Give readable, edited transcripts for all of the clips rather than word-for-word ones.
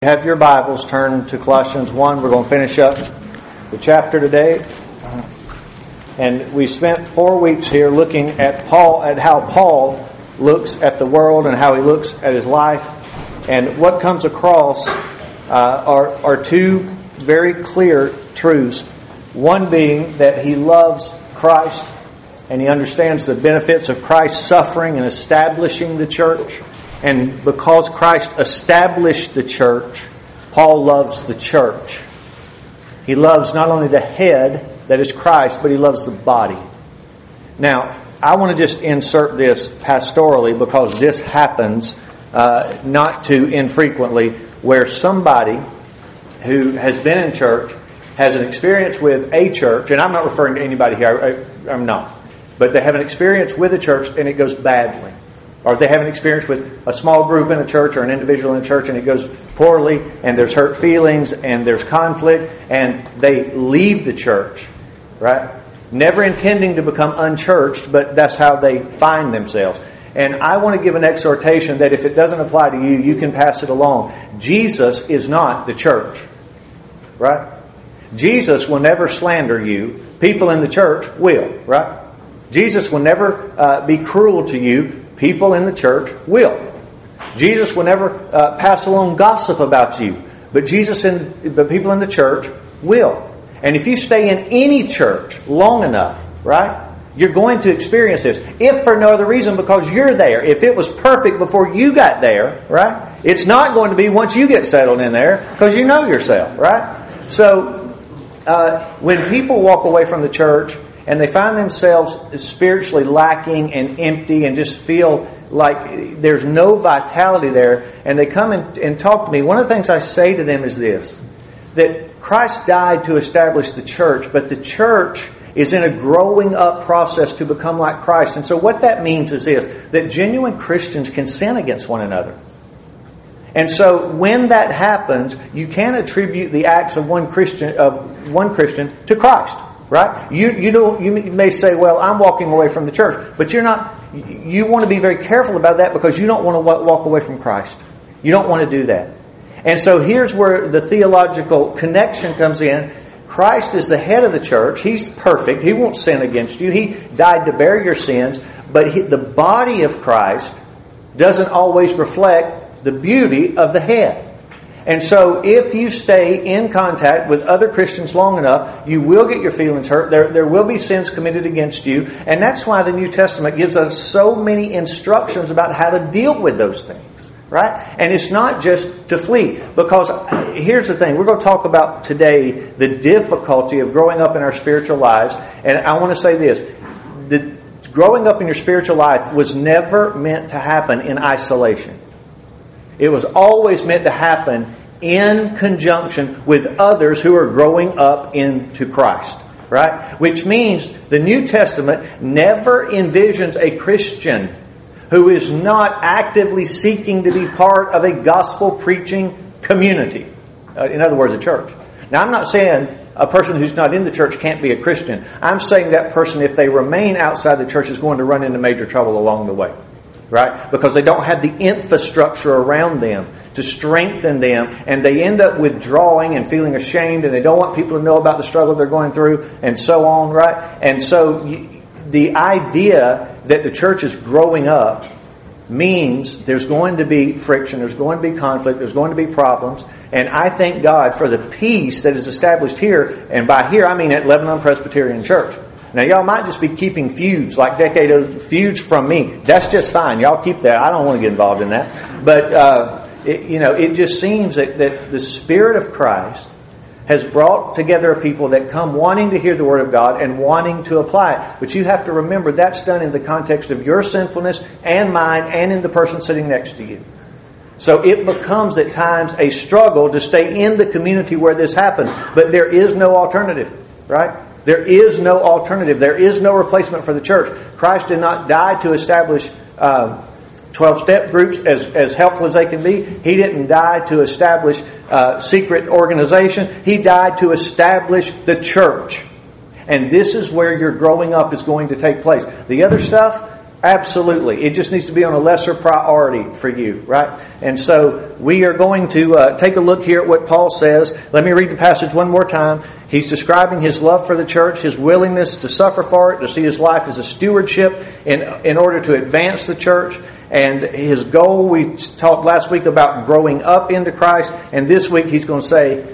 Have your Bibles turned to Colossians 1. We're going to finish up the chapter today. And we spent 4 weeks here looking at how Paul looks at the world and how he looks at his life. And what comes across are two very clear truths. One being that he loves Christ and he understands the benefits of Christ's suffering and establishing the church. And because Christ established the church, Paul loves the church. He loves not only the head, that is Christ, but he loves the body. Now, I want to just insert this pastorally because this happens not too infrequently, where somebody who has been in church has an experience with a church, and I'm not referring to anybody here, I'm not, but they have an experience with a church and it goes badly. Or they have an experience with a small group in a church or an individual in a church and it goes poorly and there's hurt feelings and there's conflict and they leave the church, right? Never intending to become unchurched, but that's how they find themselves. And I want to give an exhortation that if it doesn't apply to you, you can pass it along. Jesus is not the church, right? Jesus will never slander you. People in the church will, right? Jesus will never be cruel to you. People in the church will. Jesus will never pass along gossip about you. But people in the church will. And if you stay in any church long enough, right, you're going to experience this. If for no other reason, because you're there. If it was perfect before you got there, right, it's not going to be once you get settled in there because you know yourself, right? So when people walk away from the church and they find themselves spiritually lacking and empty and just feel like there's no vitality there, and they come and talk to me, one of the things I say to them is this, that Christ died to establish the church, but the church is in a growing up process to become like Christ. And so what that means is this, that genuine Christians can sin against one another. And so when that happens, you can attribute the acts of one Christian to Christ. Right? You may say, well, I'm walking away from the church. But you're not. You want to be very careful about that because you don't want to walk away from Christ. You don't want to do that. And so here's where the theological connection comes in. Christ is the head of the church. He's perfect. He won't sin against you. He died to bear your sins. But the body of Christ doesn't always reflect the beauty of the head. And so if you stay in contact with other Christians long enough, you will get your feelings hurt. There will be sins committed against you. And that's why the New Testament gives us so many instructions about how to deal with those things. Right? And it's not just to flee. Because here's the thing. We're going to talk about today the difficulty of growing up in our spiritual lives. And I want to say this. The growing up in your spiritual life was never meant to happen in isolation. It was always meant to happen in conjunction with others who are growing up into Christ. Right? Which means the New Testament never envisions a Christian who is not actively seeking to be part of a gospel-preaching community. In other words, a church. Now, I'm not saying a person who's not in the church can't be a Christian. I'm saying that person, if they remain outside the church, is going to run into major trouble along the way. Right? Because they don't have the infrastructure around them to strengthen them, and they end up withdrawing and feeling ashamed, and they don't want people to know about the struggle they're going through, and so on, right? And so the idea that the church is growing up means there's going to be friction, there's going to be conflict, there's going to be problems, and I thank God for the peace that is established here, and by here I mean at Lebanon Presbyterian Church. Now, y'all might just be keeping feuds, like decade feuds from me. That's just fine. Y'all keep that. I don't want to get involved in that. But, it just seems that the Spirit of Christ has brought together a people that come wanting to hear the Word of God and wanting to apply it. But you have to remember that's done in the context of your sinfulness and mine and in the person sitting next to you. So it becomes at times a struggle to stay in the community where this happens. But there is no alternative, right? There is no alternative. There is no replacement for the church. Christ did not die to establish 12-step groups as helpful as they can be. He didn't die to establish secret organizations. He died to establish the church. And this is where your growing up is going to take place. The other stuff, Absolutely. It just needs to be on a lesser priority for you, right? And so we are going to take a look here at what Paul says. Let me read the passage one more time. He's describing his love for the church, his willingness to suffer for it, to see his life as a stewardship in order to advance the church. And his goal, we talked last week about growing up into Christ. And this week he's going to say,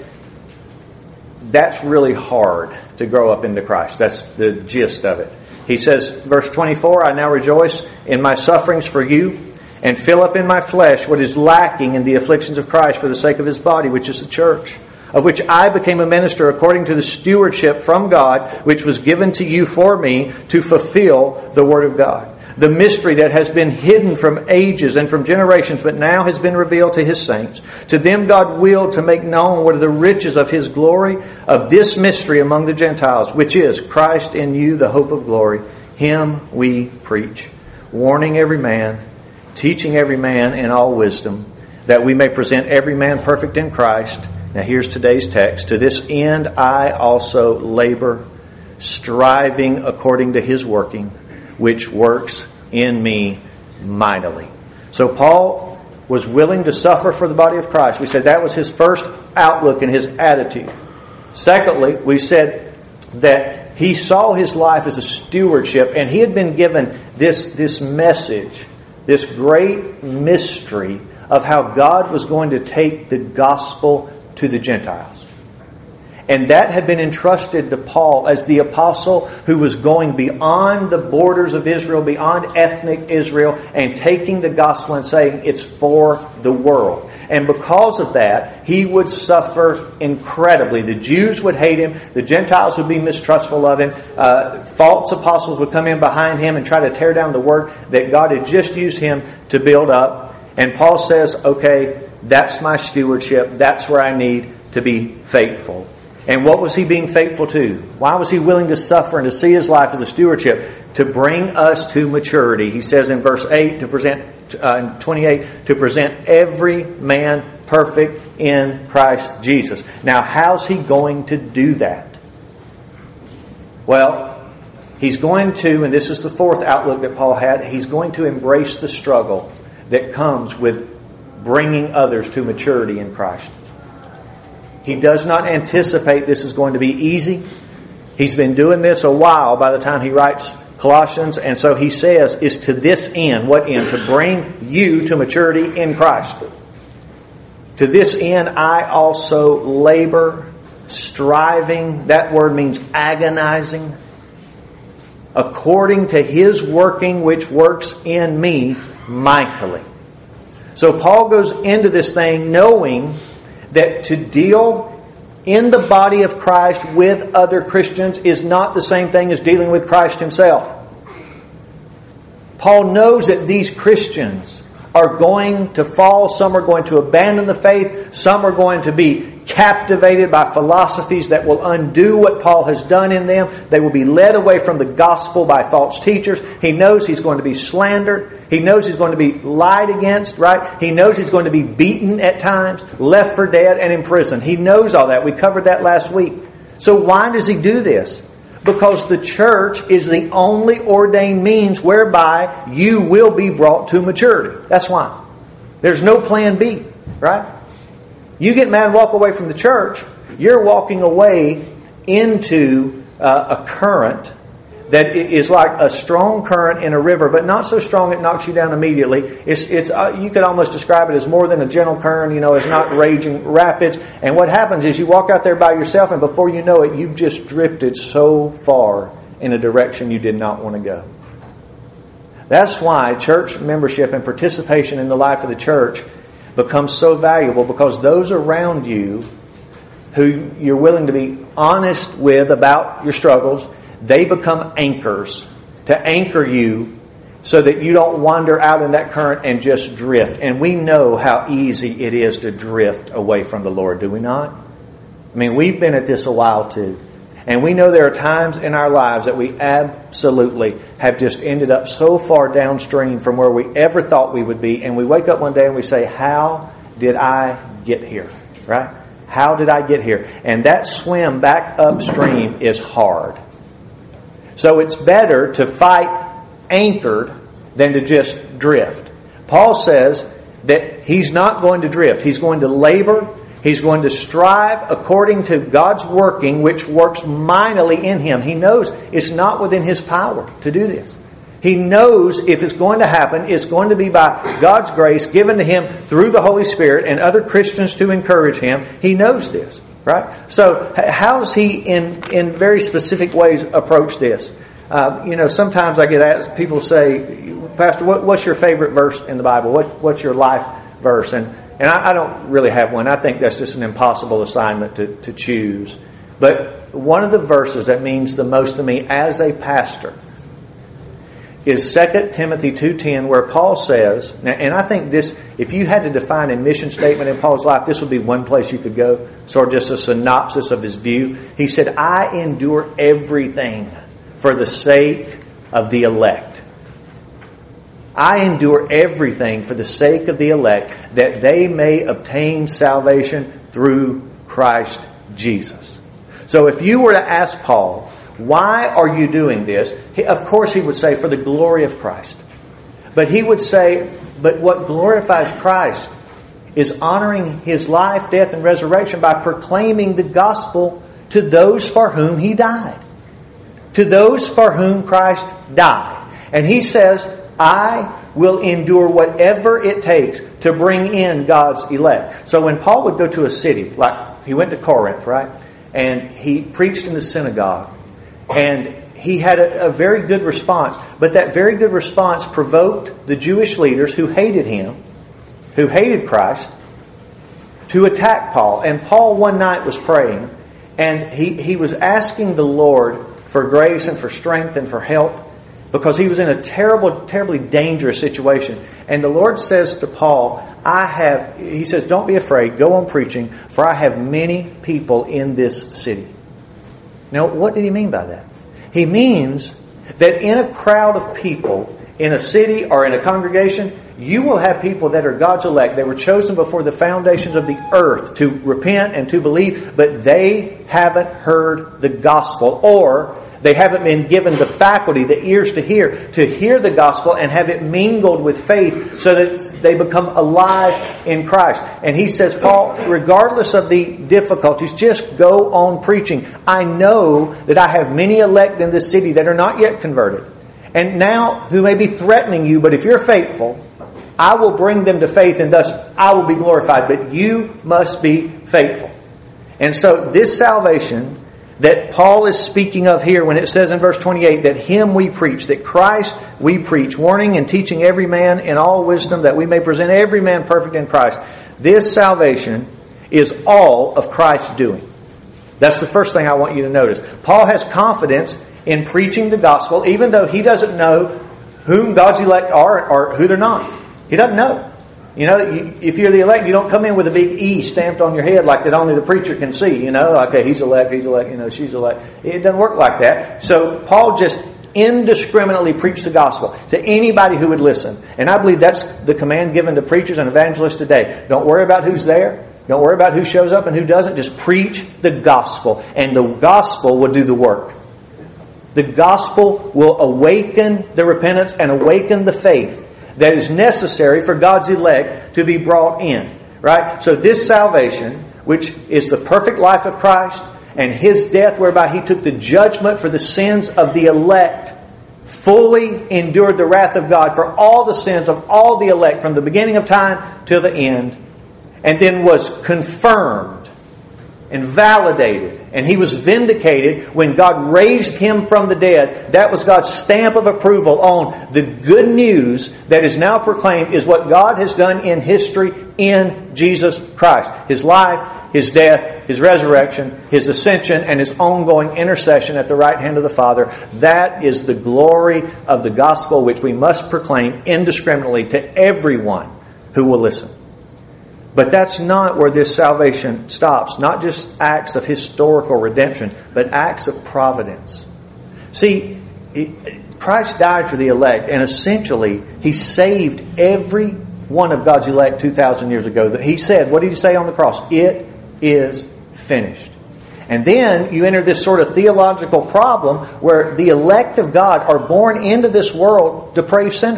that's really hard to grow up into Christ. That's the gist of it. He says, verse 24, I now rejoice in my sufferings for you and fill up in my flesh what is lacking in the afflictions of Christ for the sake of his body, which is the church, of which I became a minister according to the stewardship from God, which was given to you for me to fulfill the word of God. The mystery that has been hidden from ages and from generations, but now has been revealed to his saints. To them God willed to make known what are the riches of his glory, of this mystery among the Gentiles, which is Christ in you, the hope of glory. Him we preach, warning every man, teaching every man in all wisdom, that we may present every man perfect in Christ. Now here's today's text. To this end I also labor, striving according to his working, which works in me mightily. So Paul was willing to suffer for the body of Christ. We said that was his first outlook and his attitude. Secondly, we said that he saw his life as a stewardship, and he had been given this message, this great mystery of how God was going to take the gospel to the Gentiles. And that had been entrusted to Paul as the apostle who was going beyond the borders of Israel, beyond ethnic Israel, and taking the gospel and saying it's for the world. And because of that, he would suffer incredibly. The Jews would hate him. The Gentiles would be mistrustful of him. False apostles would come in behind him and try to tear down the work that God had just used him to build up. And Paul says, okay, that's my stewardship. That's where I need to be faithful. And what was he being faithful to? Why was he willing to suffer and to see his life as a stewardship? To bring us to maturity. He says in verse 8, 28, to present every man perfect in Christ Jesus. Now, how's he going to do that? Well, he's going to, and this is the fourth outlook that Paul had, he's going to embrace the struggle that comes with bringing others to maturity in Christ. He does not anticipate this is going to be easy. He's been doing this a while by the time he writes Colossians. And so he says, is to this end. What end? To bring you to maturity in Christ. To this end I also labor, striving. That word means agonizing. According to his working, which works in me mightily. So Paul goes into this thing knowing that to deal in the body of Christ with other Christians is not the same thing as dealing with Christ himself. Paul knows that these Christians are going to fall. Some are going to abandon the faith. Some are going to be captivated by philosophies that will undo what Paul has done in them. They will be led away from the gospel by false teachers. He knows he's going to be slandered. He knows he's going to be lied against, right? He knows he's going to be beaten at times, left for dead, and imprisoned. He knows all that. We covered that last week. So why does he do this? Because the church is the only ordained means whereby you will be brought to maturity. That's why. There's no plan B, right? You get mad and walk away from the church, you're walking away into a current that is like a strong current in a river, but not so strong it knocks you down immediately. It's you could almost describe it as more than a gentle current. It's not raging rapids. And what happens is you walk out there by yourself, and before you know it, you've just drifted so far in a direction you did not want to go. That's why church membership and participation in the life of the church becomes so valuable, because those around you who you're willing to be honest with about your struggles, they become anchors to anchor you so that you don't wander out in that current and just drift. And we know how easy it is to drift away from the Lord, do we not? I mean, we've been at this a while too. And we know there are times in our lives that we absolutely have just ended up so far downstream from where we ever thought we would be. And we wake up one day and we say, how did I get here? Right? How did I get here? And that swim back upstream is hard. So it's better to fight anchored than to just drift. Paul says that he's not going to drift. He's going to labor. He's going to strive according to God's working, which works mightily in him. He knows it's not within his power to do this. He knows if it's going to happen, it's going to be by God's grace given to him through the Holy Spirit and other Christians to encourage him. He knows this, right? So how does he, in very specific ways, approach this? Sometimes I get asked, people say, Pastor, what's your favorite verse in the Bible? What's your life verse? And I don't really have one. I think that's just an impossible assignment to choose. But one of the verses that means the most to me as a pastor is 2 Timothy 2:10, where Paul says, and I think this, if you had to define a mission statement in Paul's life, this would be one place you could go, sort of just a synopsis of his view. He said, I endure everything for the sake of the elect. I endure everything for the sake of the elect, that they may obtain salvation through Christ Jesus. So if you were to ask Paul, why are you doing this? Of course he would say, for the glory of Christ. But he would say, but what glorifies Christ is honoring his life, death, and resurrection by proclaiming the gospel to those for whom he died. To those for whom Christ died. And he says, I will endure whatever it takes to bring in God's elect. So when Paul would go to a city, like he went to Corinth, right? And he preached in the synagogue. And he had a very good response. But that very good response provoked the Jewish leaders who hated him, who hated Christ, to attack Paul. And Paul one night was praying. And he was asking the Lord for grace and for strength and for help, because he was in a terribly dangerous situation. And the Lord says to Paul, he says, don't be afraid, go on preaching, for I have many people in this city. Now, what did he mean by that? He means that in a crowd of people, in a city or in a congregation, you will have people that are God's elect. They were chosen before the foundations of the earth to repent and to believe, but they haven't heard the gospel, or they haven't been given the faculty, the ears to hear the gospel and have it mingled with faith so that they become alive in Christ. And he says, Paul, regardless of the difficulties, just go on preaching. I know that I have many elect in this city that are not yet converted, and now who may be threatening you, but if you're faithful, I will bring them to faith, and thus I will be glorified. But you must be faithful. And so this salvation that Paul is speaking of here, when it says in verse 28, that him we preach, that Christ we preach, warning and teaching every man in all wisdom, that we may present every man perfect in Christ. This salvation is all of Christ's doing. That's the first thing I want you to notice. Paul has confidence in preaching the gospel, even though he doesn't know whom God's elect are or who they're not. He doesn't know. You know, if you're the elect, you don't come in with a big E stamped on your head like that only the preacher can see. You know, okay, he's elect, she's elect. It doesn't work like that. So Paul just indiscriminately preached the gospel to anybody who would listen. And I believe that's the command given to preachers and evangelists today. Don't worry about who's there. Don't worry about who shows up and who doesn't. Just preach the gospel. And the gospel will do the work. The gospel will awaken the repentance and awaken the faith that is necessary for God's elect to be brought in. Right? So this salvation, which is the perfect life of Christ and His death whereby He took the judgment for the sins of the elect, fully endured the wrath of God for all the sins of all the elect from the beginning of time till the end, and then was confirmed and validated, and He was vindicated when God raised Him from the dead. That was God's stamp of approval on the good news that is now proclaimed is what God has done in history in Jesus Christ. His life, His death, His resurrection, His ascension, and His ongoing intercession at the right hand of the Father. That is the glory of the gospel which we must proclaim indiscriminately to everyone who will listen. But that's not where this salvation stops. Not just acts of historical redemption, but acts of providence. See, Christ died for the elect, and essentially He saved every one of God's elect 2,000 years ago. He said, what did He say on the cross? It is finished. And then you enter this sort of theological problem where the elect of God are born into this world depraved sinners.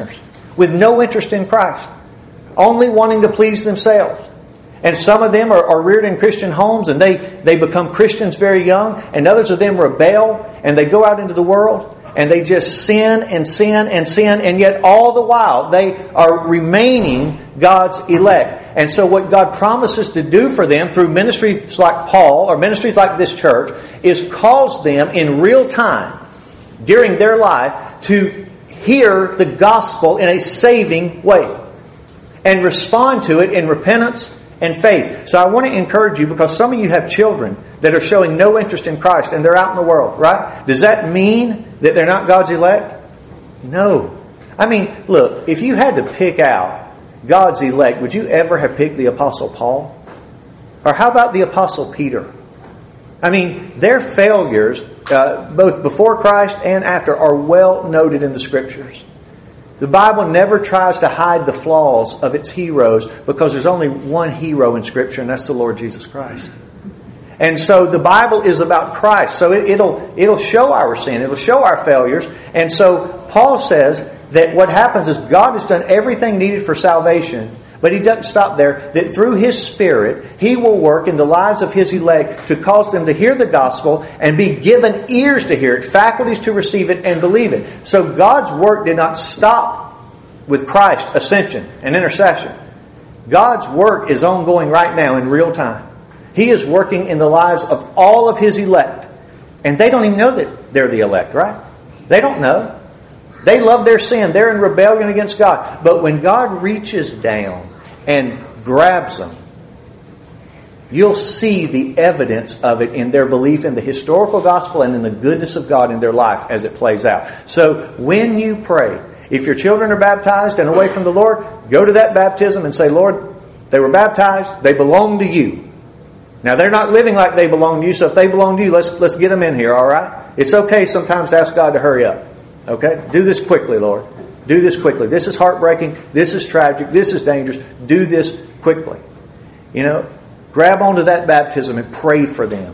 with no interest in Christ, only wanting to please themselves. And some of them are reared in Christian homes and they become Christians very young, and others of them rebel and they go out into the world and they just sin and sin and sin, and yet all the while they are remaining God's elect. And so what God promises to do for them through ministries like Paul or ministries like this church is cause them in real time during their life to hear the gospel in a saving way and respond to it in repentance and faith. So I want to encourage you, because some of you have children that are showing no interest in Christ and they're out in the world, right? Does that mean that they're not God's elect? No. I mean, look, if you had to pick out God's elect, would you ever have picked the Apostle Paul? Or how about the Apostle Peter? I mean, their failures, both before Christ and after, are well noted in the Scriptures. The Bible never tries to hide the flaws of its heroes, because there's only one hero in Scripture, and that's the Lord Jesus Christ. And so the Bible is about Christ. So it'll show our sin. It'll show our failures. And so Paul says that what happens is God has done everything needed for salvation, but He doesn't stop there. That through His Spirit, He will work in the lives of His elect to cause them to hear the gospel and be given ears to hear it, faculties to receive it and believe it. So God's work did not stop with Christ's ascension and intercession. God's work is ongoing right now in real time. He is working in the lives of all of His elect. And they don't even know that they're the elect, right? They don't know. They love their sin. They're in rebellion against God. But when God reaches down and grabs them, you'll see the evidence of it in their belief in the historical gospel and in the goodness of God in their life as it plays out. So when you pray, if your children are baptized and away from the Lord, go to that baptism and say, Lord, they were baptized, they belong to You. Now, they're not living like they belong to You, so if they belong to You, let's get them in here, all right? It's okay sometimes to ask God to hurry up. Okay? Do this quickly, Lord. Do this quickly. This is heartbreaking. This is tragic. This is dangerous. Do this quickly. You know, grab onto that baptism and pray for them.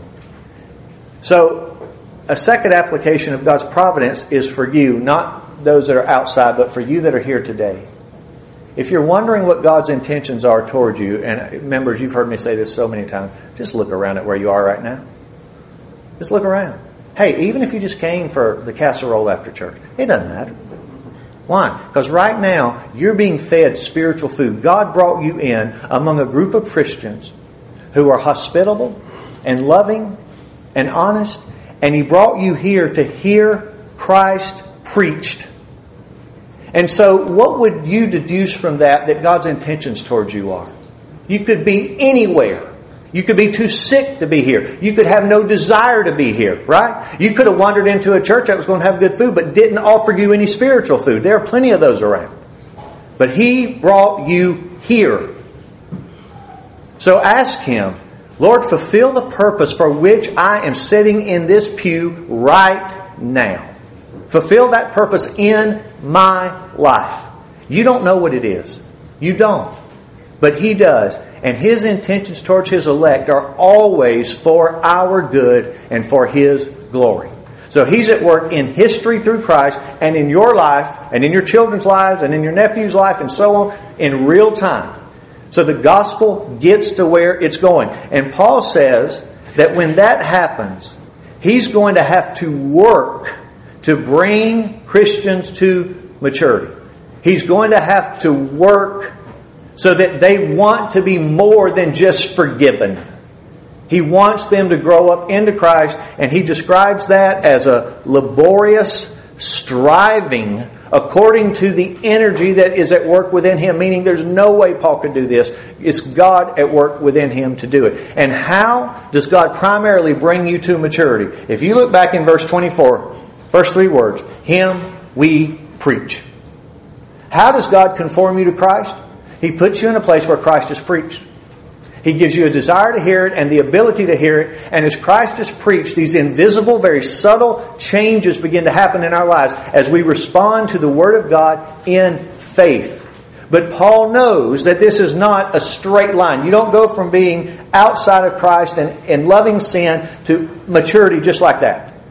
So, a second application of God's providence is for you, not those that are outside, but for you that are here today. If you're wondering what God's intentions are toward you, and members, you've heard me say this so many times, just look around at where you are right now. Just look around. Hey, even if you just came for the casserole after church, it doesn't matter. Why? Because right now, you're being fed spiritual food. God brought you in among a group of Christians who are hospitable and loving and honest, and He brought you here to hear Christ preached. And so what would you deduce from that God's intentions towards you are? You could be anywhere. You could be too sick to be here. You could have no desire to be here, right? You could have wandered into a church that was going to have good food but didn't offer you any spiritual food. There are plenty of those around. But He brought you here. So ask Him, Lord, fulfill the purpose for which I am sitting in this pew right now. Fulfill that purpose in my life. You don't know what it is. You don't. But He does. And His intentions towards His elect are always for our good and for His glory. So He's at work in history through Christ, and in your life, and in your children's lives, and in your nephew's life, and so on, in real time. So the gospel gets to where it's going. And Paul says that when that happens, he's going to have to work to bring Christians to maturity. He's going to have to work so that they want to be more than just forgiven. He wants them to grow up into Christ, and he describes that as a laborious striving according to the energy that is at work within him, meaning there's no way Paul could do this. It's God at work within him to do it. And how does God primarily bring you to maturity? If you look back in verse 24, first three words, Him we preach. How does God conform you to Christ? He puts you in a place where Christ is preached. He gives you a desire to hear it and the ability to hear it. And as Christ is preached, these invisible, very subtle changes begin to happen in our lives as we respond to the Word of God in faith. But Paul knows that this is not a straight line. You don't go from being outside of Christ and loving sin to maturity just like that.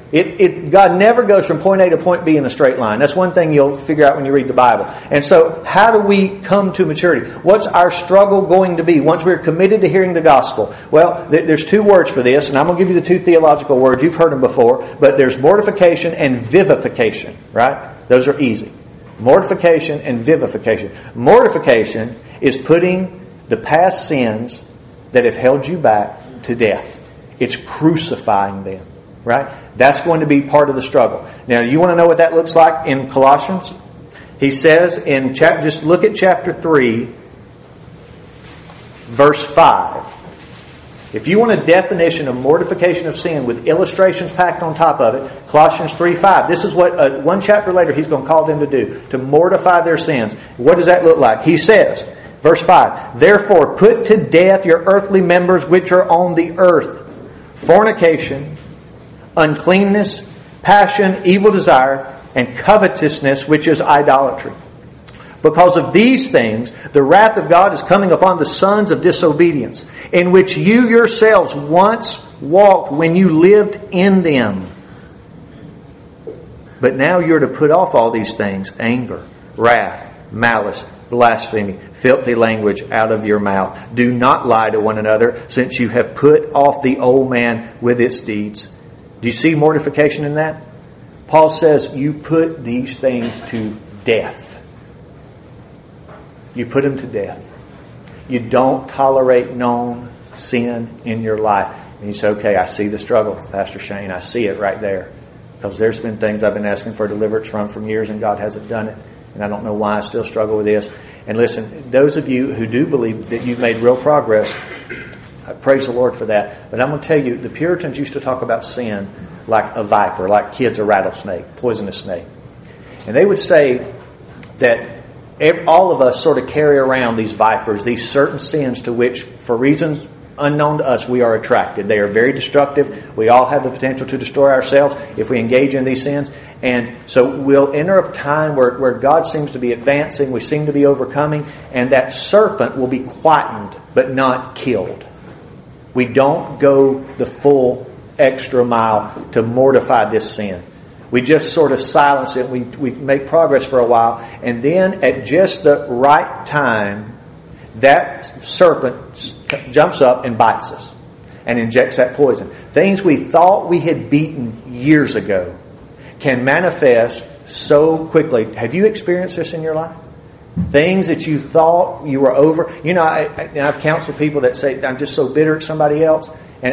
God never goes from point A to point B in a straight line. That's one thing you'll figure out when you read the Bible. And so, how do we come to maturity? What's our struggle going to be once we're committed to hearing the gospel? Well, there's two words for this, and I'm going to give you the two theological words. You've heard them before, but there's mortification and vivification, right? Those are easy. Mortification and vivification. Mortification is putting the past sins that have held you back to death. It's crucifying them. Right? That's going to be part of the struggle. Now, you want to know what that looks like in Colossians? He says in just look at chapter 3, verse 5. If you want a definition of mortification of sin with illustrations packed on top of it, Colossians 3:5. This is what one chapter later he's going to call them to do, to mortify their sins. What does that look like? He says, verse 5, "Therefore put to death your earthly members which are on the earth, fornication, uncleanness, passion, evil desire, and covetousness, which is idolatry. Because of these things, the wrath of God is coming upon the sons of disobedience, in which you yourselves once walked when you lived in them. But now you're to put off all these things: anger, wrath, malice, blasphemy, filthy language out of your mouth. Do not lie to one another, since you have put off the old man with its deeds." Do you see mortification in that? Paul says you put these things to death. You put them to death. You don't tolerate known sin in your life. And you say, okay, I see the struggle, Pastor Shane. I see it right there. Because there's been things I've been asking for deliverance from years, and God hasn't done it. And I don't know why I still struggle with this. And listen, those of you who do believe that you've made real progress, I praise the Lord for that. But I'm going to tell you, the Puritans used to talk about sin like a viper, like kids a rattlesnake, poisonous snake. And they would say that all of us sort of carry around these vipers, these certain sins to which, for reasons unknown to us, we are attracted. They are very destructive. We all have the potential to destroy ourselves if we engage in these sins. And so we'll enter a time where God seems to be advancing, we seem to be overcoming, and that serpent will be quietened but not killed. We don't go the full extra mile to mortify this sin. We just sort of silence it. We make progress for a while. And then at just the right time, that serpent jumps up and bites us and injects that poison. Things we thought we had beaten years ago can manifest so quickly. Have you experienced this in your life? Things that you thought you were over. You know, I've counseled people that say, I'm just so bitter at somebody else.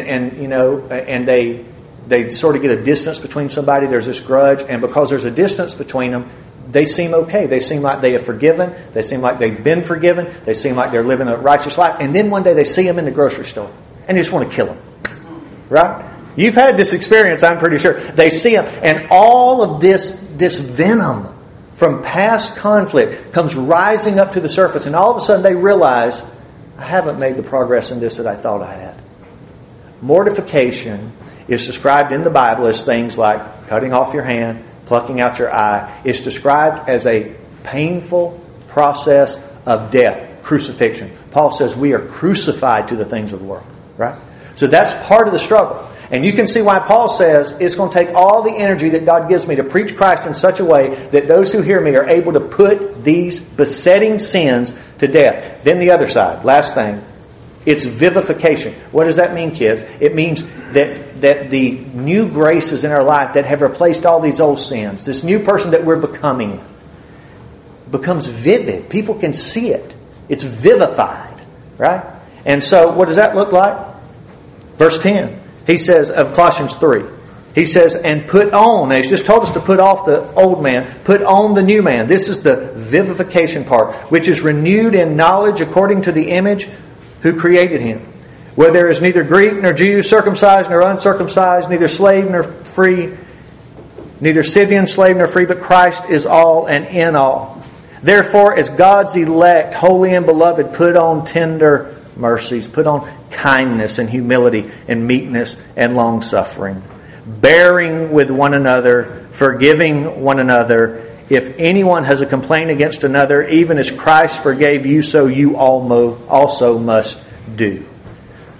And they sort of get a distance between somebody. There's this grudge. And because there's a distance between them, they seem okay. They seem like they have forgiven. They seem like they've been forgiven. They seem like they're living a righteous life. And then one day they see them in the grocery store. And they just want to kill them. Right? You've had this experience, I'm pretty sure. They see them. And all of this venom from past conflict comes rising up to the surface, and all of a sudden they realize, I haven't made the progress in this that I thought I had. Mortification is described in the Bible as things like cutting off your hand, plucking out your eye. It's described as a painful process of death, crucifixion. Paul says we are crucified to the things of the world, right? So that's part of the struggle. And you can see why Paul says it's going to take all the energy that God gives me to preach Christ in such a way that those who hear me are able to put these besetting sins to death. Then the other side, last thing, it's vivification. What does that mean, kids? It means that the new graces in our life that have replaced all these old sins, this new person that we're becoming, becomes vivid. People can see it. It's vivified, right? And so what does that look like? Verse 10. He says, of Colossians 3, he says, and put on, he's just told us to put off the old man, put on the new man. This is the vivification part, which is renewed in knowledge according to the image who created him. Where there is neither Greek nor Jew, circumcised nor uncircumcised, neither slave nor free, neither Scythian slave nor free, but Christ is all and in all. Therefore, as God's elect, holy and beloved, put on tender mercies, put on kindness and humility and meekness and long-suffering, bearing with one another, forgiving one another. If anyone has a complaint against another, even as Christ forgave you, so you also must do.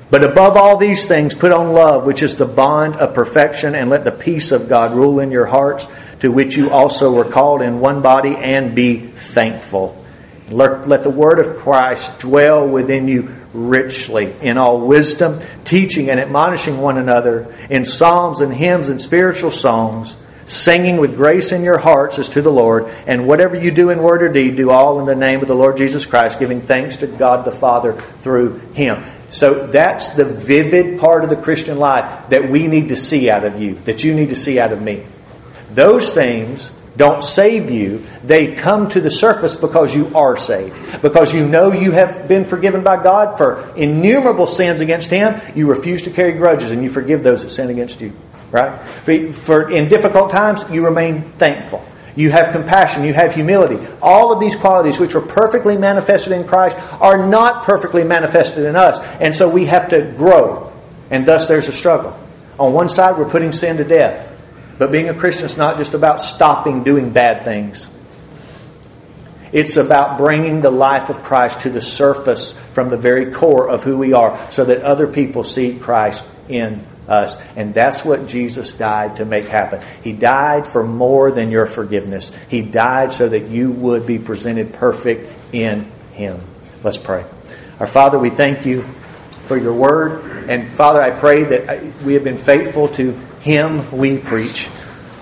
But above all these things, put on love, which is the bond of perfection, and let the peace of God rule in your hearts, to which you also were called in one body, and be thankful. Let the word of Christ dwell within you richly in all wisdom, teaching and admonishing one another in psalms and hymns and spiritual songs, singing with grace in your hearts as to the Lord. And whatever you do in word or deed, do all in the name of the Lord Jesus Christ, giving thanks to God the Father through Him. So that's the vivid part of the Christian life that we need to see out of you, that you need to see out of me. Those things don't save you. They come to the surface because you are saved. Because you know you have been forgiven by God for innumerable sins against Him. You refuse to carry grudges and you forgive those that sin against you. Right? For in difficult times, you remain thankful. You have compassion. You have humility. All of these qualities, which were perfectly manifested in Christ, are not perfectly manifested in us. And so we have to grow. And thus there's a struggle. On one side, we're putting sin to death. But being a Christian is not just about stopping doing bad things. It's about bringing the life of Christ to the surface from the very core of who we are, so that other people see Christ in us. And that's what Jesus died to make happen. He died for more than your forgiveness. He died so that you would be presented perfect in Him. Let's pray. Our Father, we thank You for Your Word. And Father, I pray that we have been faithful to Him we preach.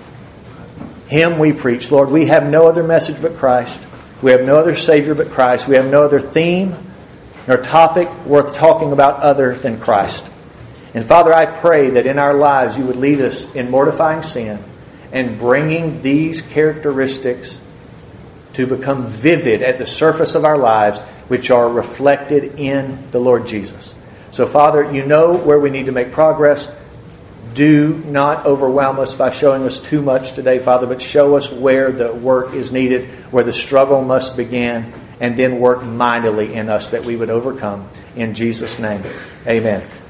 Him we preach. Lord, we have no other message but Christ. We have no other Savior but Christ. We have no other theme nor topic worth talking about other than Christ. And Father, I pray that in our lives You would lead us in mortifying sin and bringing these characteristics to become vivid at the surface of our lives, which are reflected in the Lord Jesus. So Father, You know where we need to make progress. Do not overwhelm us by showing us too much today, Father, but show us where the work is needed, where the struggle must begin, and then work mightily in us that we would overcome. In Jesus' name, amen.